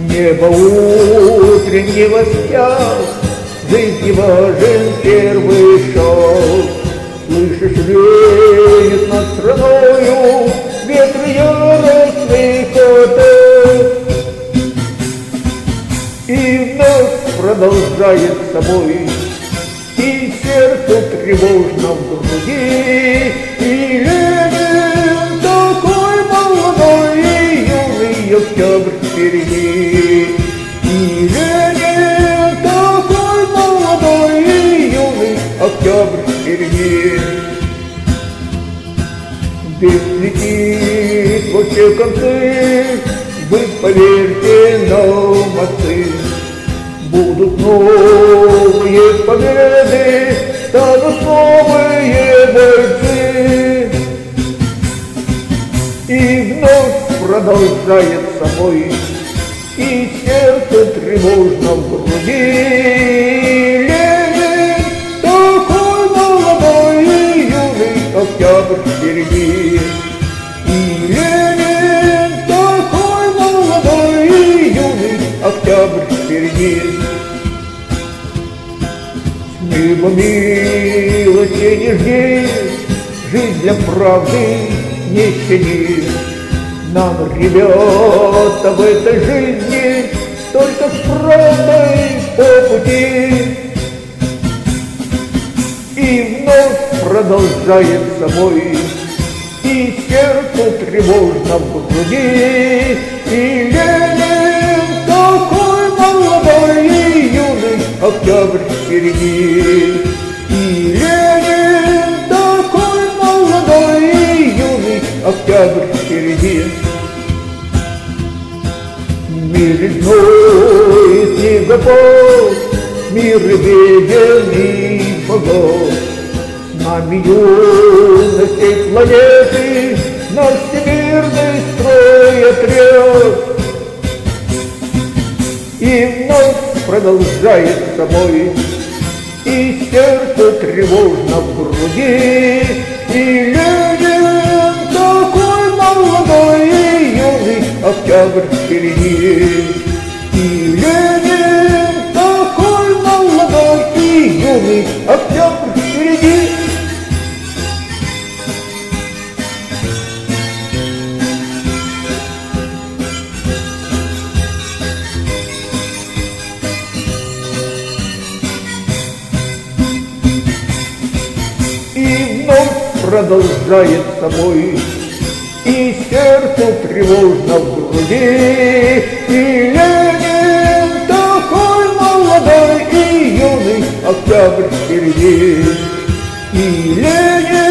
Небо утреннего час, жизни важен первый шаг. Слышишь, веет над страною ветры яростных атак. И вновь продолжает собой, и сердцу тревожно в груди. И Ленин такой молодой и юный октябрь впереди. И Ленин такой молодой и юный октябрь впереди. Весь летит во все концы, вы поверьте нам, отцы. Будут новые победы, станут новые бойцы. И вновь продолжает собой, и сердце тревожно в груди. Ленин такой молодой и юный октябрь впереди. И Ленин такой молодой и юный октябрь впереди. С неба милости не жди, жизнь для правды не щади. Нам, ребята, в этой жизни только с правдой по пути. И вновь продолжает собой, и сердце тревожно в груди. И Ленин такой молодой и юный октябрь впереди. И Ленин такой молодой и юный октябрь впереди. Мир ледяной снегопад, мир беден и богат. С нами юность всей планеты, наш всемирный строй отряд. И вновь продолжает собой, и сердце тревожно в груди. И Ленин такой молодой и юный октябрь впереди. И Ленин такой молодой и юный октябрь впереди. И вновь продолжает собой, и сердце тревожно в груди. И Ленин такой молодой и юный октябрь впереди. И Ленин